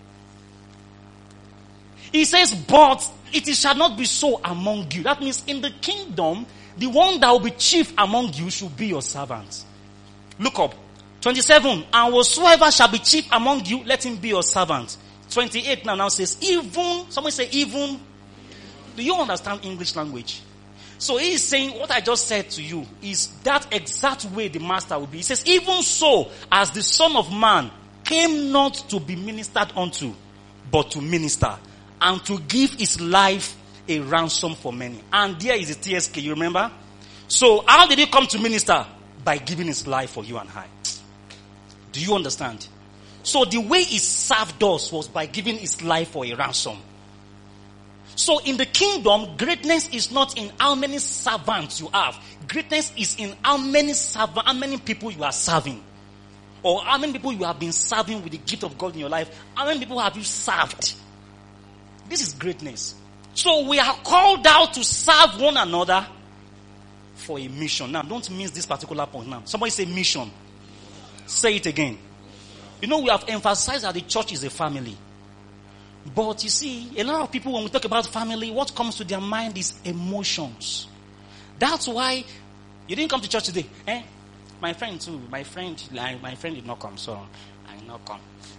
He says, but it shall not be so among you. That means in the kingdom, the one that will be chief among you should be your servant. Look up. 27. And whatsoever shall be chief among you, let him be your servant. 28 now says, even, somebody say even. Do you understand English language? So he is saying, what I just said to you is that exact way the master will be. He says, even so, as the Son of Man came not to be ministered unto, but to minister, and to give his life a ransom for many. And there is a TSK, you remember? So how did he come to minister? By giving his life for you and I. Do you understand? So the way he served us was by giving his life for a ransom. So in the kingdom, greatness is not in how many servants you have. Greatness is in how many people you are serving. Or how many people you have been serving with the gift of God in your life. How many people have you served? This is greatness. So we are called out to serve one another for a mission. Now, don't miss this particular point now. Somebody say mission. Say it again. We have emphasized that the church is a family. But you see, a lot of people, when we talk about family, what comes to their mind is emotions. That's why you didn't come to church today. My friend too. My friend did not come, so I did not come.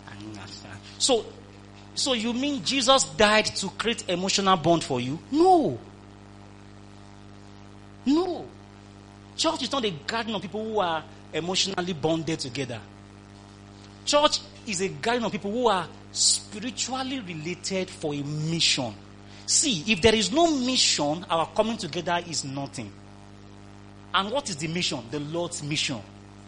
So you mean Jesus died to create emotional bond for you? No. Church is not a garden of people who are emotionally bonded together. Church is a garden of people who are spiritually related for a mission. See, if there is no mission, our coming together is nothing. And what is the mission? The Lord's mission.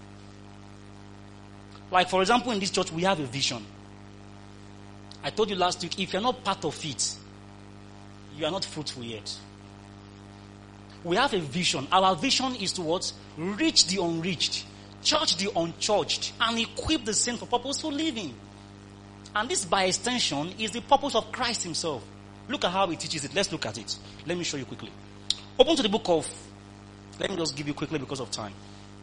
Like, for example, in this church, we have a vision. I told you last week, if you're not part of it, you are not fruitful yet. We have a vision. Our vision is to what? Reach the unreached, church the unchurched, and equip the saints for purposeful living. And this, by extension, is the purpose of Christ himself. Look at how he teaches it. Let's look at it. Let me show you quickly. Open to the book of, let me just give you quickly because of time.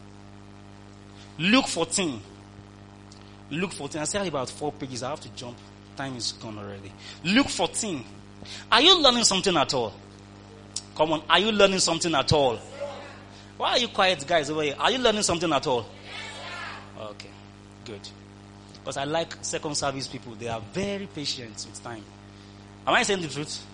Luke 14. Luke 14. I said about 4 pages. I have to jump. Time is gone already. Luke 14. Are you learning something at all? Come on. Are you learning something at all? Why are you quiet, guys, over here? Are you learning something at all? Okay. Good. Because I like second service people. They are very patient with time. Am I saying the truth?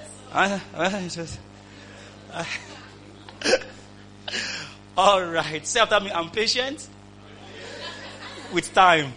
All right. Say after me, I'm patient with time.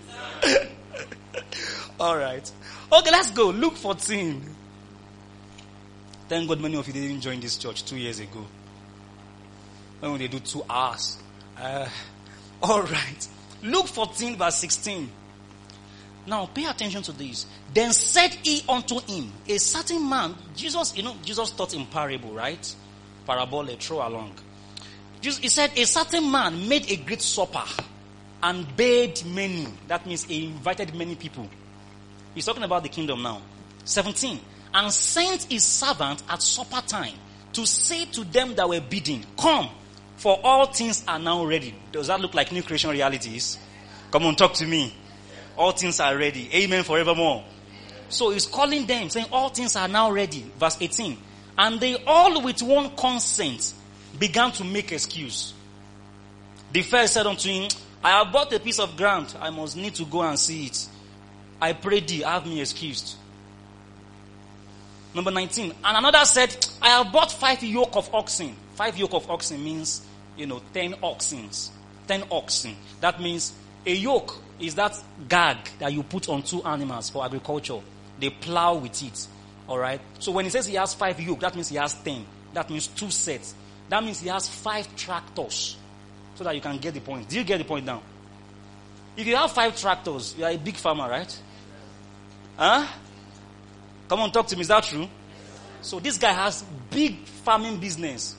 All right. Okay, let's go. Luke 14. Thank God many of you didn't join this church 2 years ago. When they do 2 hours. All right. Luke 14 verse 16. Now pay attention to this. Then said he unto him, a certain man. Jesus taught in parable, right? Parabole, throw along. He said, a certain man made a great supper and bade many. That means he invited many people. He's talking about the kingdom now. 17. And sent his servant at supper time to say to them that were bidding, come, for all things are now ready. Does that look like new creation realities? Come on, talk to me. All things are ready. Amen forevermore. So he's calling them, saying all things are now ready. Verse 18. And they all with one consent began to make excuse. The first said unto him, I have bought a piece of ground. I must need to go and see it. I pray thee, have me excused. Number 19. And another said, I have bought 5 yoke of oxen. 5 yoke of oxen means, 10 oxen. 10 oxen. That means a yoke is that gag that you put on 2 animals for agriculture. They plow with it. Alright? So when he says he has 5 yoke, that means he has 10. That means 2 sets. That means he has 5 tractors. So that you can get the point. Do you get the point now? If you have 5 tractors, you are a big farmer, right? Huh? Come on, talk to me. Is that true? So this guy has big farming business.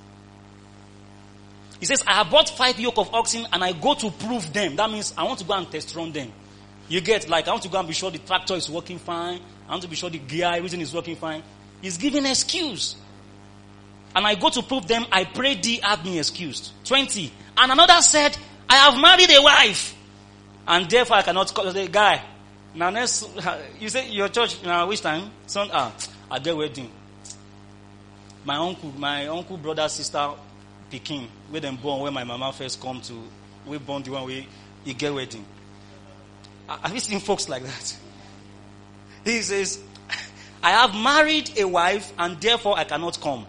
He says, I have bought 5 yoke of oxen and I go to prove them. That means I want to go and test run them. You get, I want to go and be sure the tractor is working fine. I want to be sure the gear, everything is working fine. He's giving excuse. And I go to prove them, I pray thee, have me excused. 20. And another said, I have married a wife. And therefore I cannot call the guy. Now next, you say your church, now which time? Son, I get wedding. My uncle, brother, sister, Peking, where them born, where my mama first come to, we born the one way, he get wedding. Have you seen folks like that? He says, I have married a wife and therefore I cannot come.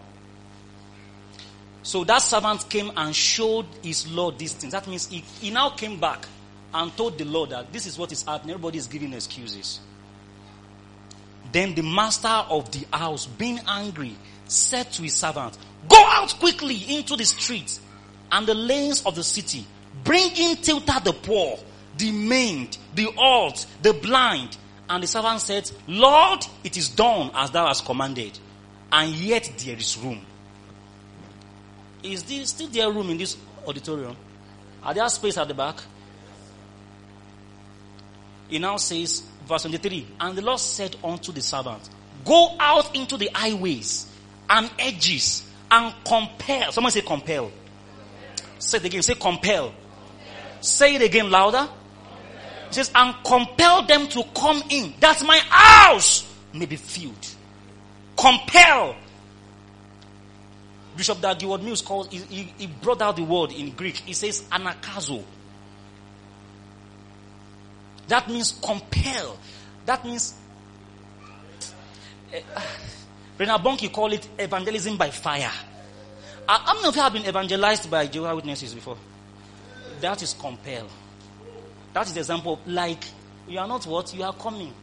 So that servant came and showed his Lord these things. That means he now came back and told the Lord that this is what is happening. Everybody is giving excuses. Then the master of the house, being angry, said to his servant, go out quickly into the streets and the lanes of the city. Bring in thither the poor, the maimed, the old, the blind. And the servant said, Lord, it is done as thou hast commanded. And yet there is room. Is there still there room in this auditorium? Are there space at the back? He now says, verse 23, and the Lord said unto the servant, go out into the highways and edges and compel. Someone say compel. Say it again. Say compel. Say it again louder. It says, and compel them to come in, that my house may be filled. Compel. Bishop Dag Mills calls, he brought out the word in Greek. He says anakazo. That means compel. That means Bernard Bonnke call it evangelism by fire. How many of you have been evangelized by Jehovah's Witnesses before? That is compel. That is the example. Like, you are not what? You are coming.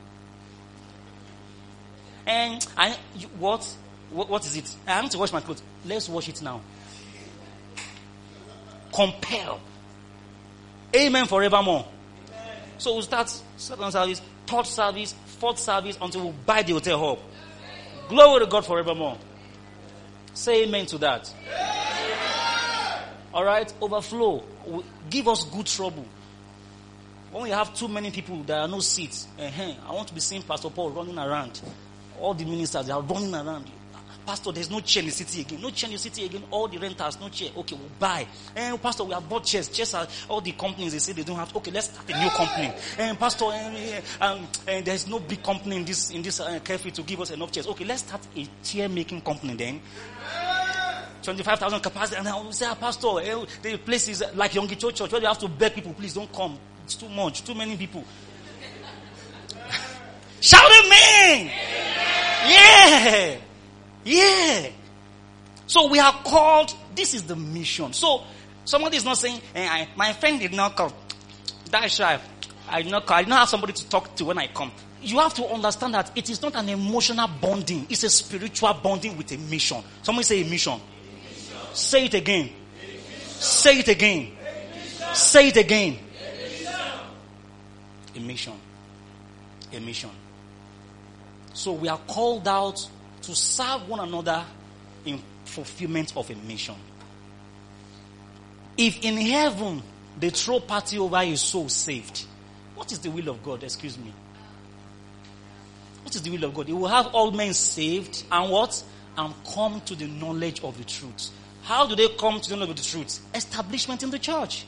And what is it? I need to wash my clothes. Let's wash it now. Compel. Amen forevermore. So we'll start second service, third service, fourth service until we buy the hotel hall. Glory to God forevermore. Say amen to that. Alright, overflow. Give us good trouble. When we have too many people, there are no seats. I want to be seeing Pastor Paul running around. All the ministers, they are running around. Pastor, there's no chair in the city again. No chair in the city again. All the renters, no chair. Okay, we'll buy. Pastor, we have bought chairs. Chairs are all the companies, they say they don't have. Okay, let's start a new company. Pastor, there's no big company in this cafe to give us enough chairs. Okay, let's start a chair making company then. 25,000 capacity. And I will say, Pastor, the place is like Yongi Church, where you have to beg people, please don't come. It's too much. Too many people. Shout amen! Yeah! Yeah. So we are called, this is the mission. So somebody is not saying, my friend did not come. That's right. I did not have somebody to talk to when I come. You have to understand that it is not an emotional bonding. It's a spiritual bonding with a mission. Somebody say a mission. Say it again. Say it again. Say it again. A mission. A mission. So we are called out to serve one another in fulfillment of a mission. If in heaven they throw party over a soul saved, what is the will of God? Excuse me. What is the will of God? He will have all men saved and what? And come to the knowledge of the truth. How do they come to the knowledge of the truth? Establishment in the church.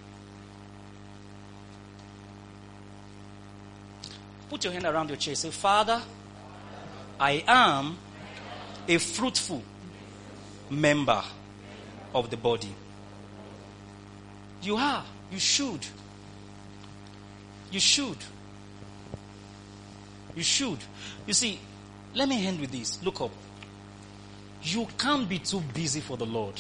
Put your hand around your chest. Say, Father, I am a fruitful member of the body. You are. You should. You should. You should. You see, let me end with this. Look up. You can't be too busy for the Lord.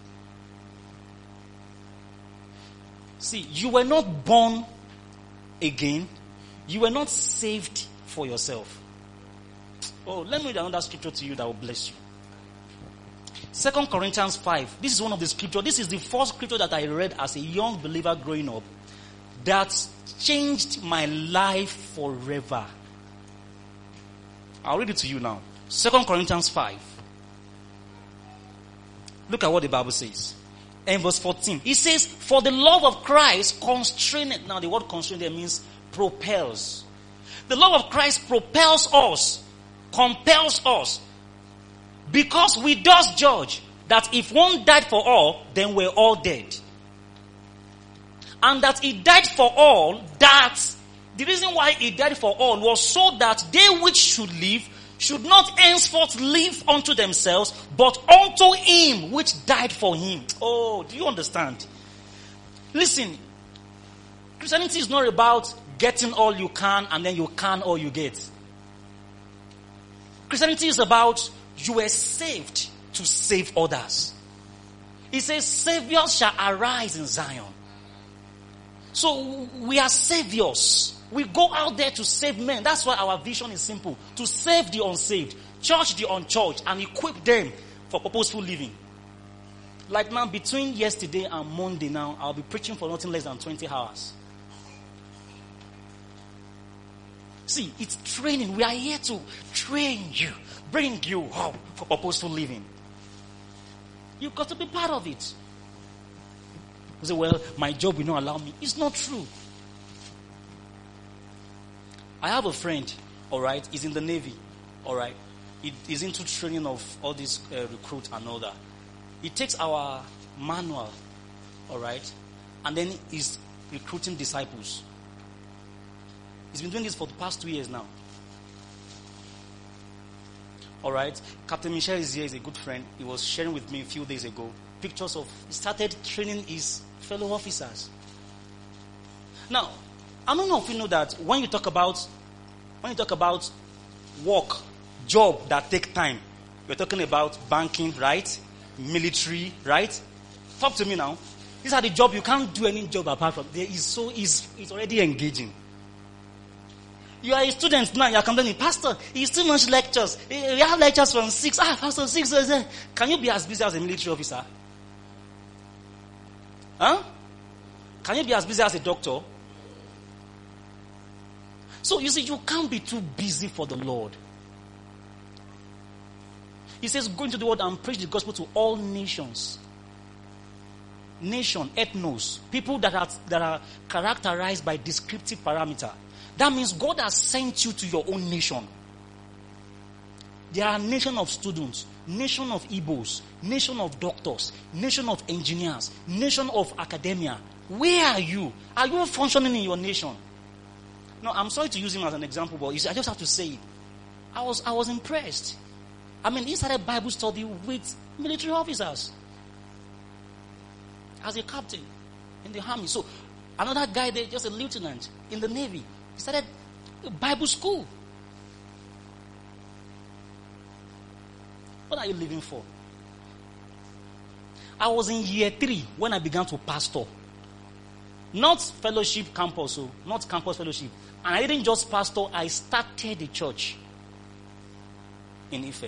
See, you were not born again. You were not saved for yourself. Oh, let me read another scripture to you that will bless you. 2 Corinthians 5. This is one of the scriptures. This is the first scripture that I read as a young believer growing up that changed my life forever. I'll read it to you now. 2 Corinthians 5. Look at what the Bible says. In verse 14. It says, for the love of Christ constraineth. Now the word constrain there means propels. The love of Christ propels us, compels us. Because we does judge that if one died for all, then we're all dead. And that he died for all, that the reason why he died for all was so that they which should live should not henceforth live unto themselves, but unto him which died for him. Oh, do you understand? Listen, Christianity is not about getting all you can and then you can all you get. Christianity is about you were saved to save others. It says, saviors shall arise in Zion. So we are saviors. We go out there to save men. That's why our vision is simple. To save the unsaved, church the unchurched, and equip them for purposeful living. Like now, between yesterday and Monday now, I'll be preaching for nothing less than 20 hours. See, it's training. We are here to train you, bring you up for purposeful living. You've got to be part of it. You say, well, my job will not allow me. It's not true. I have a friend, alright, he's in the Navy, alright. He's into training of all these recruits and all that. He takes our manual, alright, and then he's recruiting disciples. He's been doing this for the past 2 years now. Alright. Captain Michel is here, he's a good friend. He was sharing with me a few days ago pictures of, he started training his fellow officers. Now, I don't know if you know that when you talk about work, job that take time, we're talking about banking, right? Military, right? Talk to me now. These are the jobs you can't do any job apart from. It's already engaging. You are a student now, you are complaining, Pastor, it's too much lectures. We have lectures from 6. Pastor, 6. Can you be as busy as a military officer? Huh? Can you be as busy as a doctor? So you see, you can't be too busy for the Lord. He says, go into the world and preach the gospel to all nations. Nation, ethnos, people that are characterized by descriptive parameter. That means God has sent you to your own nation. There are nation of students, nation of Igbos, nation of doctors, nation of engineers, nation of academia. Where are you? Are you functioning in your nation? No, I'm sorry to use him as an example, but I just have to say it. I was impressed. I mean, he started Bible study with military officers. As a captain in the army. So, another guy there, just a lieutenant in the Navy. He started Bible school. What are you living for? I was in year 3 when I began to pastor. Not fellowship campus, so not campus fellowship. And I didn't just pastor, I started a church in Ife.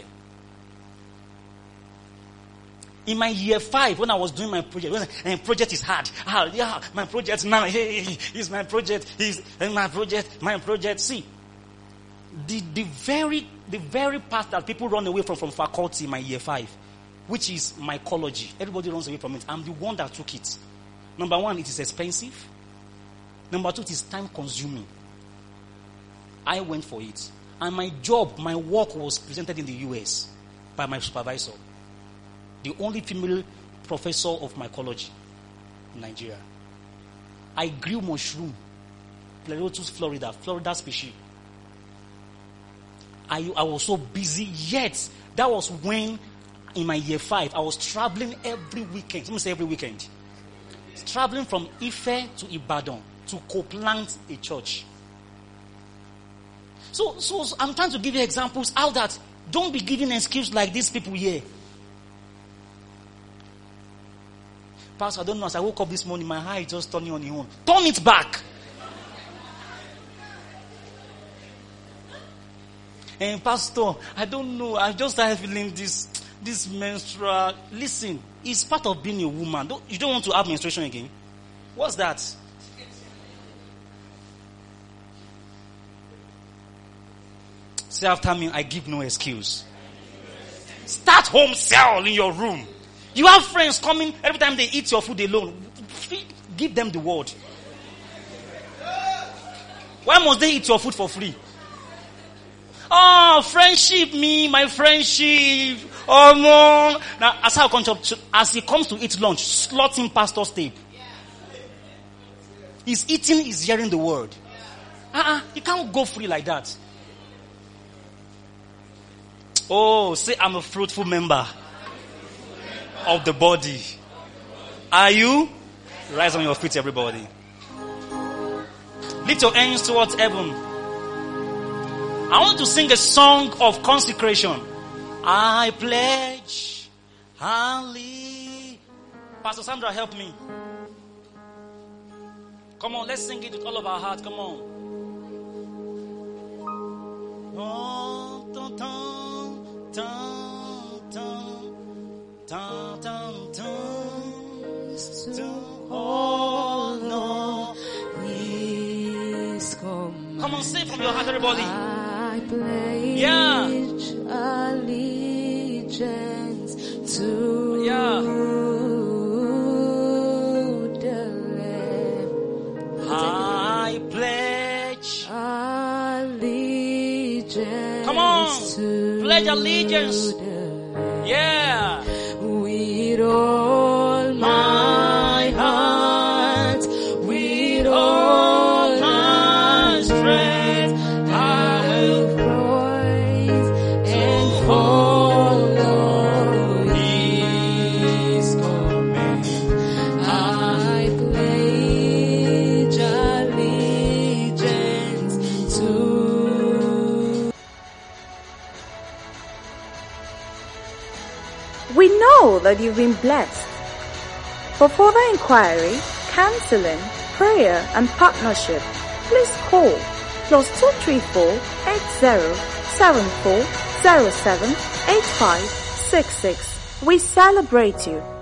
In my year 5, when I was doing my project, and project is hard. Yeah, my project now, is my project, my project. See, the very path that people run away from faculty in my year 5, which is mycology. Everybody runs away from it. I'm the one that took it. Number 1, it is expensive. Number 2, it is time consuming. I went for it. And my work was presented in the US by my supervisor. The only female professor of mycology in Nigeria. I grew mushroom, Pleurotus Florida species. I was so busy, yet that was when in my year 5 I was traveling every weekend. Let me say every weekend. Traveling from Ife to Ibadan to co-plant a church. So I'm trying to give you examples how that don't be giving excuse like these people here. Pastor, I don't know. As I woke up this morning, my eye is just turning on its own. Turn it back. And Pastor, I don't know. I just started feeling this menstrual. Listen, it's part of being a woman. You don't want to have menstruation again. What's that? Say after me, I give no excuse. Start home cell in your room. You have friends coming every time they eat your food alone. Give them the word. Why must they eat your food for free? Oh, friendship, my friendship. Oh, no. Now, as he comes to eat lunch, slot him pastor's tape. He's eating, he's hearing the word. You can't go free like that. Oh, say I'm a fruitful member of the body. Are you? Rise on your feet, everybody. Lift your hands towards heaven. I want to sing a song of consecration. I pledge and live. Pastor Sandra, help me. Come on, let's sing it with all of our heart. Come on. Oh, dun, dun, dun, dun, dun, dun, dun, to honor His command. Come on, say from your heart, everybody. I pledge allegiance to the Lamb. I pledge allegiance. Come on, pledge allegiance. Yeah. With all my heart, with all my strength. We know that you've been blessed. For further inquiry, counseling, prayer, and partnership, please call +234 8074078566. We celebrate you.